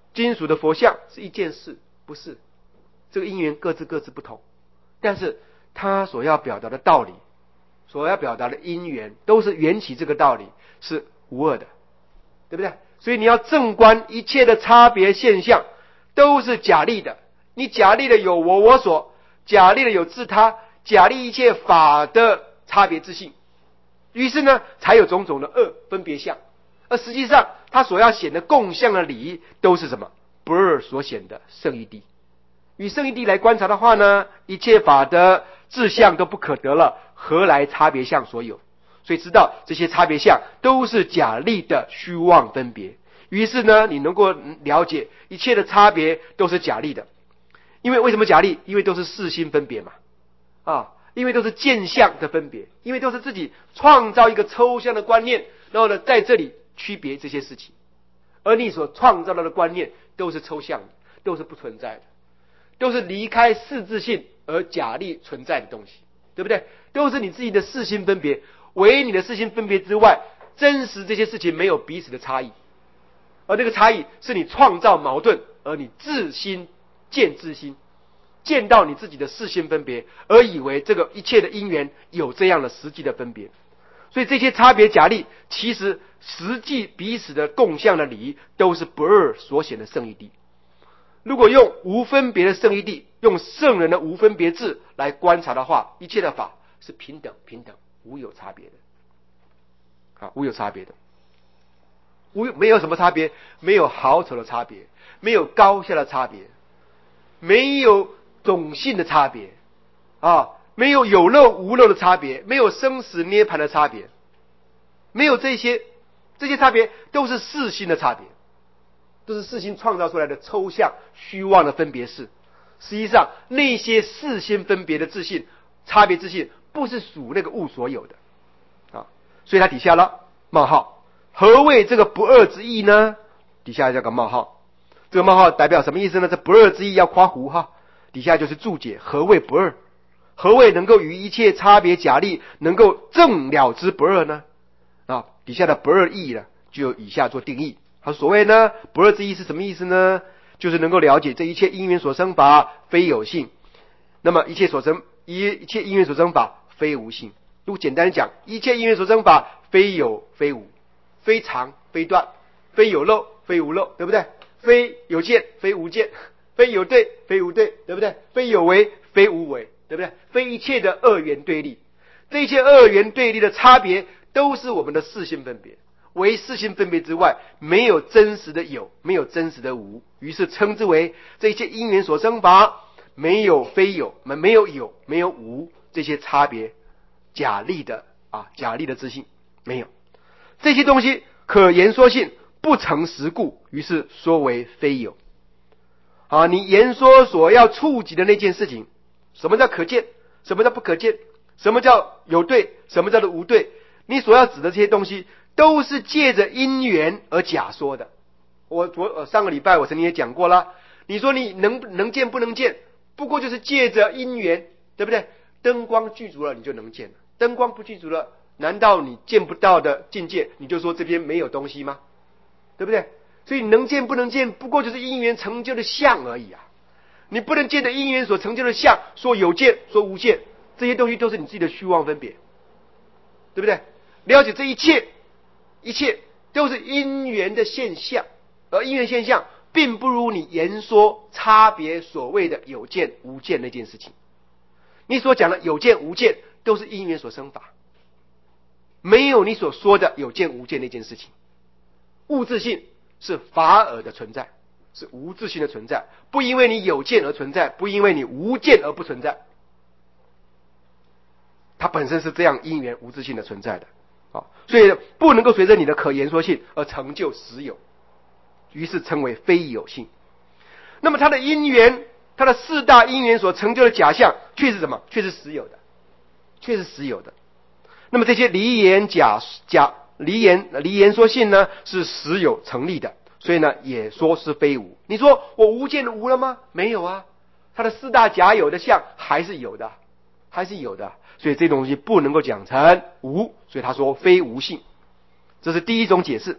金属的佛像是一件事，不是，这个因缘各自各自不同，但是他所要表达的道理，所要表达的因缘，都是缘起这个道理是无二的，对不对？所以你要正观一切的差别现象都是假立的，你假立的有我我所，假立的有自他，假立一切法的差别自性，于是呢才有种种的恶分别相，而实际上他所要显的共相的理都是什么？不二所显的圣义谛。与圣义谛来观察的话呢，一切法的自相都不可得了，何来差别相所有？所以知道这些差别相都是假立的虚妄分别，于是呢你能够了解一切的差别都是假立的。因为为什么假立？因为都是事心分别嘛，啊，因为都是见相的分别，因为都是自己创造一个抽象的观念，然后呢在这里区别这些事情，而你所创造到的观念都是抽象的，都是不存在的，都是离开事自性而假立存在的东西，对不对？都是你自己的事心分别，唯你的事心分别之外，真实这些事情没有彼此的差异，而这个差异是你创造矛盾，而你自心见自心，见到你自己的事心分别，而以为这个一切的因缘有这样的实际的分别。所以这些差别假立，其实实际彼此的共相的理都是不二所显的圣义谛。如果用无分别的圣义谛，用圣人的无分别智来观察的话，一切的法是平等平等，无有差别的，啊，无有差别的，无没有什么差别，没有好丑的差别，没有高下的差别，没有种性的差别，啊，没有有漏无漏的差别，没有生死涅槃的差别，没有这些，这些差别都是事心的差别，都是事心创造出来的抽象虚妄的分别式。实际上那些事心分别的自性差别自性不是属那个物所有的啊，所以它底下了冒号，何谓这个不二之意呢？底下这个冒号，这个冒号代表什么意思呢？这不二之意要括弧哈，底下就是注解何谓不二，何谓能够与一切差别假立能够正了之不二呢？啊，底下的不二意呢就以下做定义。好，所谓呢不二之意是什么意思呢？就是能够了解这一切因缘所生法非有性，那么一切所生一一切因缘所生法非无性。如果简单讲，一切因缘所生法非有非无，非长非断，非有漏非无漏，对不对？非有见非无见，非有对非无对，对不对？非有为非无为，对不对？非一切的二元对立，这一切二元对立的差别都是我们的事性分别，唯事性分别之外没有真实的有，没有真实的无，于是称之为这一切因缘所生法没有非有，没有有没有无，这些差别假立的啊假立的自性没有，这些东西可言说性不成实故，于是说为非有。啊，你言说所要触及的那件事情，什么叫可见，什么叫不可见，什么叫有对，什么叫做无对，你所要指的这些东西都是借着因缘而假说的。我昨上个礼拜我曾经也讲过了，你说你能能见不能见，不过就是借着因缘，对不对？灯光具足了你就能见了，灯光不具足了，难道你见不到的境界你就说这边没有东西吗？对不对？所以能见不能见不过就是因缘成就的相而已啊，你不能见的因缘所成就的相，说有见说无见，这些东西都是你自己的虚妄分别，对不对？了解这一切一切都是因缘的现象，而因缘现象并不如你言说差别所谓的有见无见那件事情。你所讲的有见无见都是因缘所生法，没有你所说的有见无见那件事情。物自性是法尔的存在，是无自性的存在，不因为你有见而存在，不因为你无见而不存在，它本身是这样因缘无自性的存在的啊，所以不能够随着你的可言说性而成就实有，于是称为非有性。那么它的因缘，它的四大因缘所成就的假象却是什么？却是实有的，却是实有的。那么这些离言假假离言离言说性呢，是实有成立的，所以呢也说是非无。你说我无见无了吗？没有啊，它的四大假有的相还是有的，还是有的，所以这东西不能够讲成无，所以他说非无性，这是第一种解释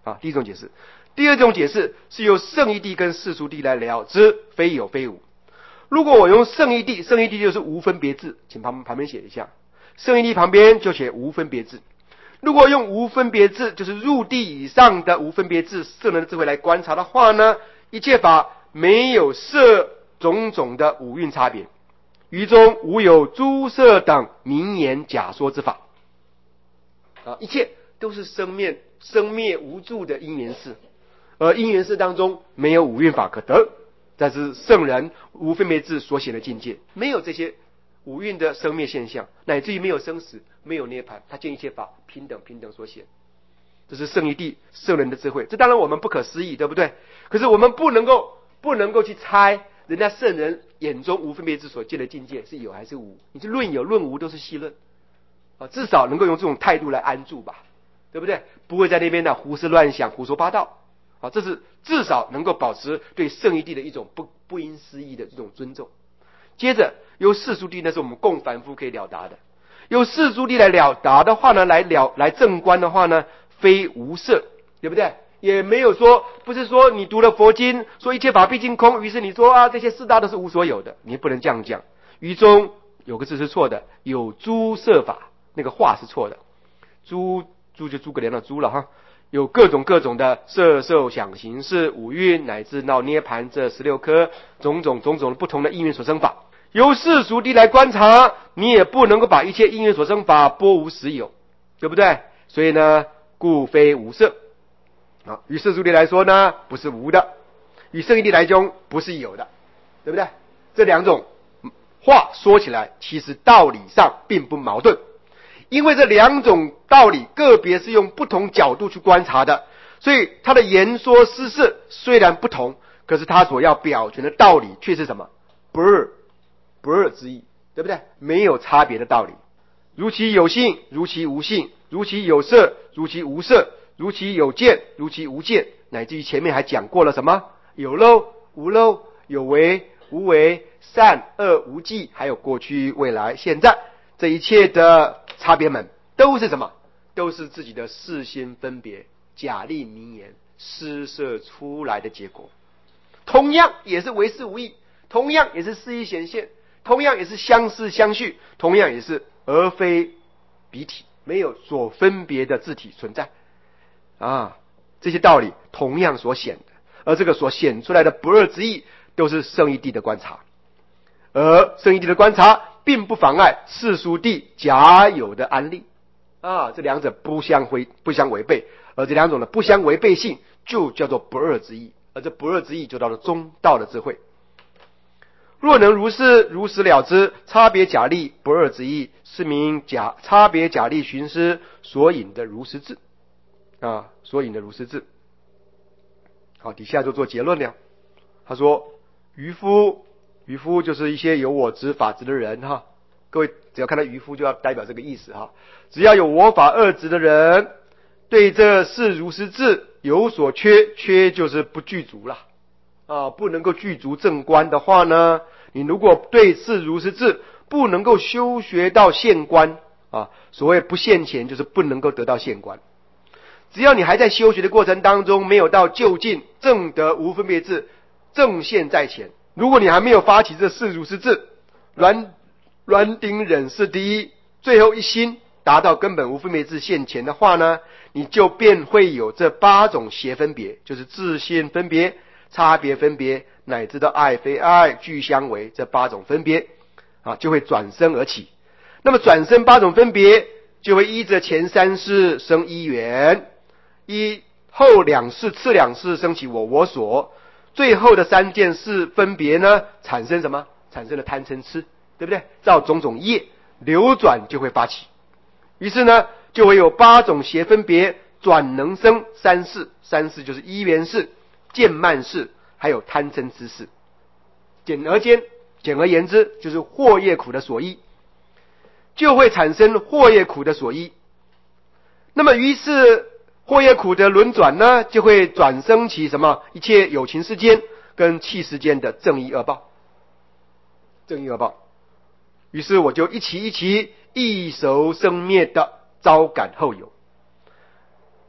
啊，第一种解释。第二种解释是由圣义谛跟世俗谛来了之，非有非无。如果我用圣义谛，圣义谛就是无分别智，请旁旁边写一下，圣义谛旁边就写无分别智。如果用无分别智，就是入地以上的无分别智圣人的智慧来观察的话呢，一切法没有设种种的五蕴差别，于中无有诸色等名言假说之法啊，一切都是生灭生灭无助的因缘事，而因缘事当中没有五蕴法可得，这是圣人无分别智所显的境界，没有这些五蕴的生灭现象，乃至于没有生死，没有涅槃，他见一切法平等平等所显，这是圣义谛圣人的智慧。这当然我们不可思议，对不对？可是我们不能够不能够去猜人家圣人眼中无分别智所见的境界是有还是无，你去论有论无都是戏论啊，至少能够用这种态度来安住吧，对不对？不会在那边呢胡思乱想胡说八道啊，这是至少能够保持对圣义谛的一种不不因思议的这种尊重。接着由世俗谛，那是我们共凡夫可以了达的，由世俗谛来了达的话呢，来了来正观的话呢，非无色，对不对？也没有说不是说你读了佛经说一切法毕竟空，于是你说啊这些四大都是无所有的，你不能这样讲。于中有个字是错的，有诸色法，那个话是错的，诸诸就诸葛亮的诸了哈，有各种各种的色受想行识五蕴乃至到涅盘这十六颗种种种种不同的因缘所生法，由世俗谛来观察，你也不能够把一切因缘所生法拨无实有，对不对？所以呢故非无色啊，与世俗谛来说呢不是无的，与圣义谛来讲不是有的，对不对？这两种话说起来其实道理上并不矛盾，因为这两种道理个别是用不同角度去观察的，所以它的言说施事虽然不同，可是它所要表全的道理却是什么？不二不二之意，对不对？没有差别的道理，如其有性如其无性，如其有色如其无色，如其有见如其无见，乃至于前面还讲过了什么有漏无漏，有为无为，善恶无记，还有过去未来现在，这一切的差别们都是什么？都是自己的事先分别假立名言施设出来的结果。同样也是为事无益，同样也是事意显现，同样也是相似相续，同样也是而非彼体，没有所分别的自体存在啊，这些道理同样所显的，而这个所显出来的不二之意都是圣义谛的观察，而圣义谛的观察并不妨碍世俗谛假有的安立啊，这两者不相违不相违背，而这两种的不相违背性就叫做不二之意，而这不二之意就到了中道的智慧。若能如是如实了知差别假立不二之意，是名假差别假立寻思所引的如实智啊，所引的如实智。好，底下就做结论了。他说渔夫渔夫就是一些有我执法执的人哈，各位只要看到渔夫就要代表这个意思哈，只要有我法二执的人，对这是如实智有所缺，缺就是不具足了啊，不能够具足正观的话呢，你如果对是如实智不能够修学到现观啊，所谓不现前就是不能够得到现观。只要你还在修学的过程当中，没有到究竟正得无分别智正现在前，如果你还没有发起这是如实智软软顶忍是第一，最后一心达到根本无分别智现前的话呢，你就便会有这八种邪分别，就是自性分别、差别分别，乃至到爱非爱、俱相违这八种分别啊，就会转生而起。那么转生八种分别，就会依着前三世生一缘，依后两世次两世生起我我所，最后的三件事分别呢，产生什么？产生了贪嗔痴，对不对？照种种业流转就会发起，于是呢就会有八种邪分别转能生三世，三世就是依缘世、见慢世，还有贪嗔痴世。简而间简而言之，就是惑业苦的所依，就会产生惑业苦的所依。那么于是惑业苦的轮转呢，就会转生起什么？一切有情世间跟器世间的正义恶报，正义恶报。于是我就一期一期异熟生灭的招感后有。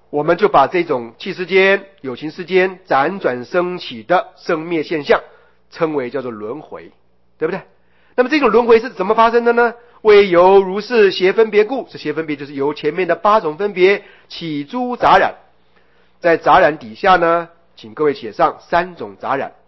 我们就把这种气世间、有情世间辗转升起的生灭现象称为叫做轮回，对不对？那么这种轮回是怎么发生的呢？为由如是邪分别故，这邪分别就是由前面的八种分别起诸杂染，在杂染底下呢，请各位写上三种杂染。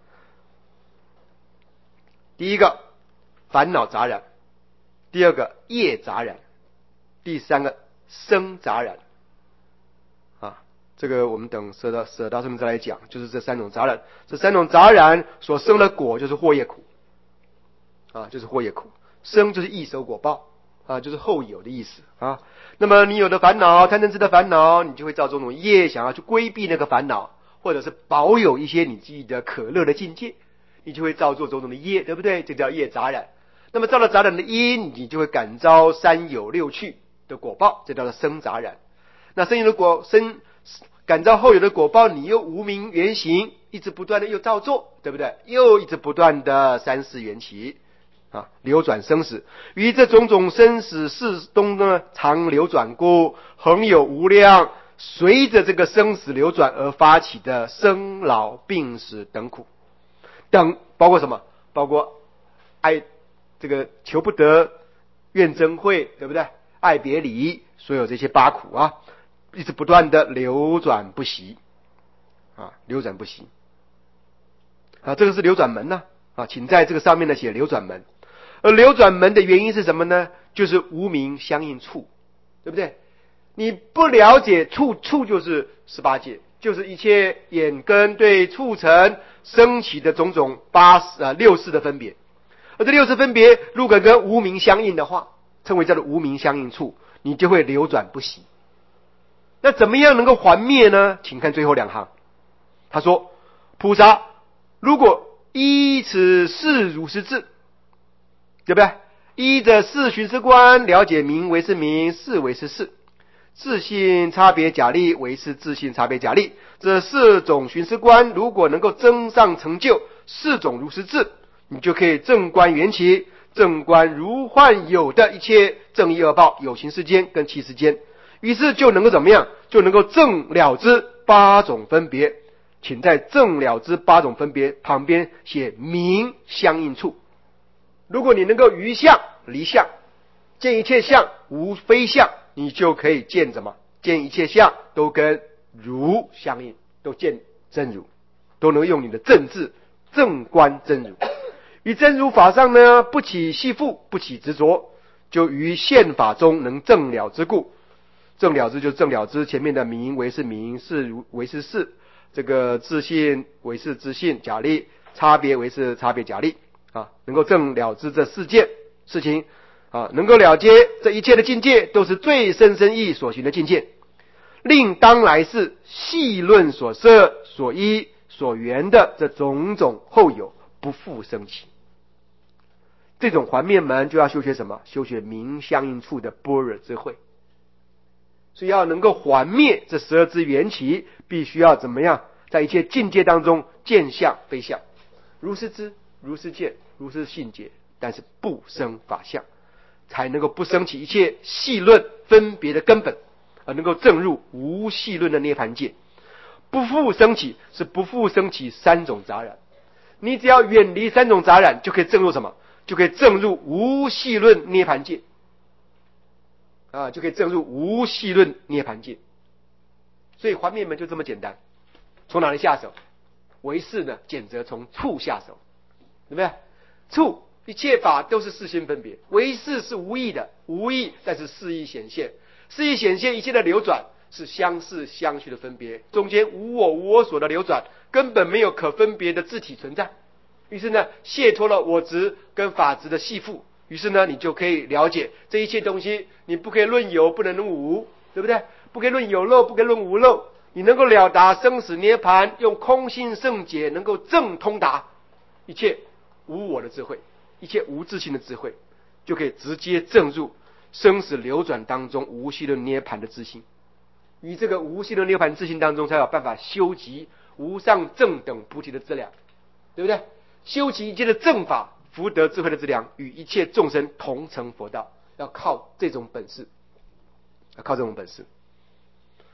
第一个烦恼杂染，第二个业杂染，第三个生杂染。啊，这个我们等舍到舍到上面再来讲，就是这三种杂染，这三种杂染所生的果就是祸业苦，啊，就是祸业苦。生就是易受果报，啊，就是后有的意思啊。那么你有的烦恼，贪嗔痴的烦恼，你就会造这种业，想要去规避那个烦恼，或者是保有一些你自己的可乐的境界，你就会造作种种的业，对不对？这叫业杂染。那么造了杂染的因，你就会感召三有六趣的果报，这叫做生杂染。那生有的果生感召后有的果报，你又无明缘行，一直不断的又造作，对不对？又一直不断的三世缘起啊，流转生死。于这种种生死事中呢，常流转故，恒有无量随着这个生死流转而发起的生老病死等苦，等包括什么？包括爱这个求不得、怨憎会，对不对？爱别离，所有这些八苦啊，一直不断的流转不息啊，流转不息啊，这个是流转门呢啊，请在这个上面呢写流转门。而流转门的原因是什么呢？就是无明相应处，对不对？你不了解处，处就是十八界，就是一切眼根对处尘升起的种种八识啊六识的分别。而这六识分别如果跟无明相应的话，称为叫做无明相应处，你就会流转不息。那怎么样能够还灭呢？请看最后两行，他说：菩萨如果依此事如是智，对不对？依着四寻思观了解名为是名，事为是事，自性差别假立为是自性差别假立。这四种寻思观如果能够增上成就四种如是智，你就可以正观缘起，正观如幻有的一切正义恶报、有情世间跟气世间，于是就能够怎么样？就能够正了知八种分别。请在正了知八种分别旁边写名相应处。如果你能够于相离相，见一切相无非相，你就可以见什么？见一切相都跟如相应，都见真如，都能用你的正智正观真如。于真如法上呢，不起系缚，不起执着，就于现法中能正了之故。正了之就正了之，前面的名为是名，事为是事，这个自信为是自信假立，差别为是差别假立啊，能够正了知这四件事情啊，能够了结这一切的境界，都是最深深意所行的境界，令当来世细论所摄所依所缘的这种种后有不复生起。这种还灭门就要修学什么？修学名相应处的般若智慧。所以要能够还灭这十二支缘起，必须要怎么样？在一切境界当中见相非相，如是知，如是见，如是信解，但是不生法相，才能够不生起一切细论分别的根本，而能够证入无细论的涅槃界。不复生起是不复生起三种杂染，你只要远离三种杂染，就可以证入什么？就可以证入无细论涅槃界啊，就可以证入无细论涅槃界。所以还灭门就这么简单。从哪里下手？唯识呢，简则从处下手，对不对？处一切法都是四心分别，唯识是无意的，无意但是四意显现，四意显现一切的流转是相似相续的分别，中间无我无我所的流转，根本没有可分别的自体存在。于是呢，卸脱了我执跟法执的系缚，于是呢，你就可以了解这一切东西，你不可以论有，不能论无，对不对？不可以论有漏，不可以论无漏。你能够了达生死涅槃，用空性圣解能够正通达一切无我的智慧，一切无自性的智慧，就可以直接证入生死流转当中无系论涅槃的自性。于这个无系论涅槃自性当中，才有办法修集无上正等菩提的资粮，对不对？修集一切的正法福德智慧的资粮，与一切众生同成佛道，要靠这种本事，要靠这种本事。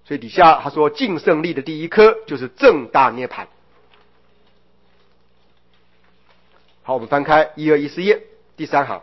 所以底下他说净胜利的第一科就是正大涅盘。好，我们翻开一二一四页第三行，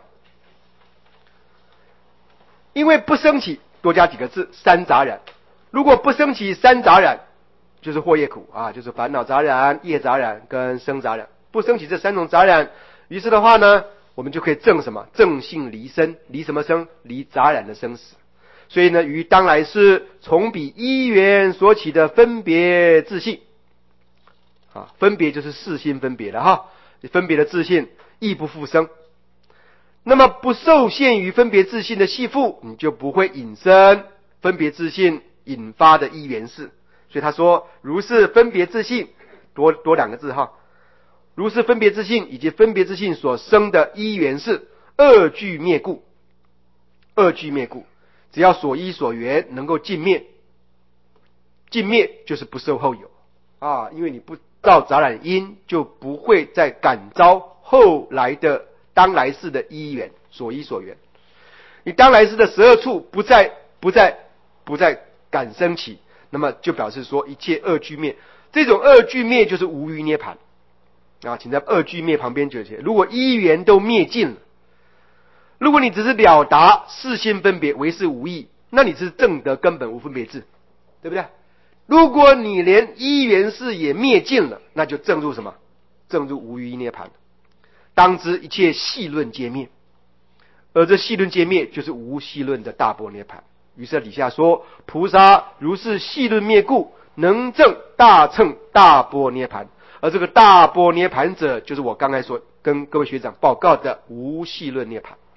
因为不生起，多加几个字，三杂染。如果不生起三杂染，就是祸业苦啊，就是烦恼杂染、业杂染跟生杂染。不生起这三种杂染，于是的话呢，我们就可以证什么？证性离生，离什么生？离杂染的生死。所以呢，于当来世从彼依缘所起的分别自性啊，分别就是四心分别的哈，分别的自性亦不复生。那么不受限于分别自性的系缚，你就不会引生分别自性引发的依缘事。所以他说，如是分别自性，多多两个字哈，如是分别自性以及分别自性所生的依缘事，二俱灭故，二俱灭故。只要所依所缘能够尽灭，尽灭就是不受后有啊，因为你不造杂染因，就不会再感召后来的当来世的依缘，所依所缘。你当来世的十二处不再不再不再感生起，那么就表示说一切二俱灭。这种二俱灭就是无余涅盘啊，请在二俱灭旁边就写。如果依缘都灭尽了，如果你只是了达四心分别为是无益，那你是证得根本无分别智，对不对？如果你连依缘事也灭尽了，那就证入什么？证入无余涅盘。当知一切细论皆灭，而这细论皆灭就是无细论的大般涅盘。于是底下说，菩萨如是细论灭故，能证大乘大般涅盘。而这个大般涅盘者，就是我刚才所跟各位学长报告的无细论涅盘。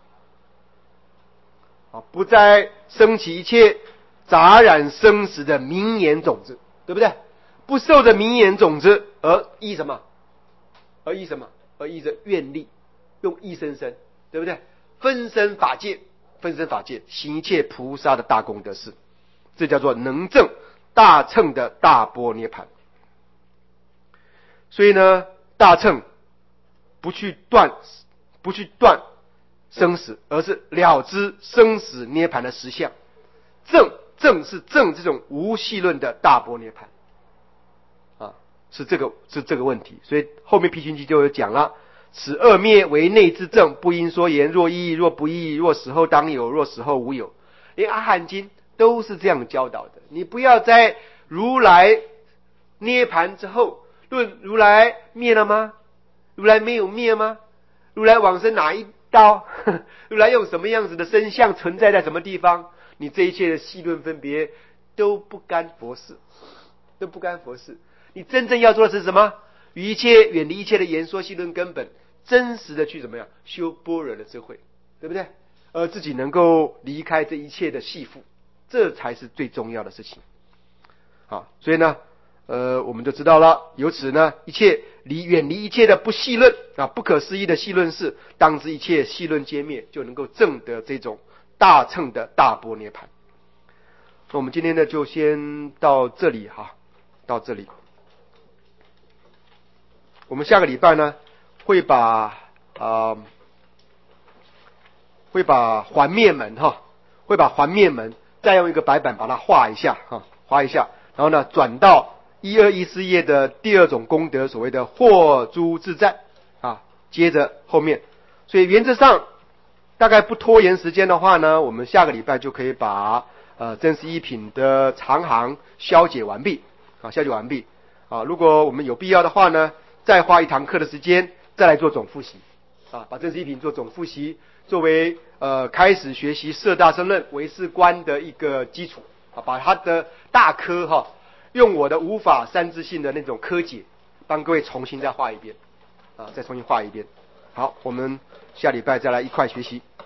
不再生起一切杂染生死的名言种子，对不对？不受着名言种子而依什么？而依什么？而依着愿力，用一生生，对不对？分身法界，分身法界行一切菩萨的大功德事，这叫做能证大乘的大般涅盘。所以呢，大乘不去断，不去断生死，而是了知生死涅盘的实相。正正是正这种无细论的大般涅盘啊，是这个是这个问题。所以后面毗群记就有讲了，此二灭为内之正，不应说言，若依若不依，若死后当有，若死后无有。连阿含经都是这样教导的。你不要在如来涅盘之后论如来灭了吗？如来没有灭吗？如来往生哪一道？如来用什么样子的身相存在在什么地方？你这一切的细论分别都不干佛事，都不干佛事。你真正要做的是什么？与一切远离一切的言说细论根本，真实的去怎么样修般若的智慧，对不对？而自己能够离开这一切的系缚，这才是最重要的事情。好，所以呢呃，我们就知道了，由此呢，一切离远离一切的不细论啊，不可思议的细论事，当知一切细论皆灭，就能够证得这种大乘的大般涅盘。那我们今天呢，就先到这里哈，到这里。我们下个礼拜呢，会把啊、呃，会把还灭门哈，会把还灭门再用一个白板把它画一下哈，画一下，然后呢，转到一二一四页的第二种功德，所谓的获诸自在啊，接着后面，所以原则上大概不拖延时间的话呢，我们下个礼拜就可以把呃真实一品的长行消解完毕啊，消解完毕啊。如果我们有必要的话呢，再花一堂课的时间再来做总复习啊，把真实一品做总复习，作为呃开始学习摄大乘论唯识观的一个基础啊，把它的大科哈。用我的无法三自性的那种科解，帮各位重新再画一遍，啊，再重新画一遍。好，我们下礼拜再来一块学习。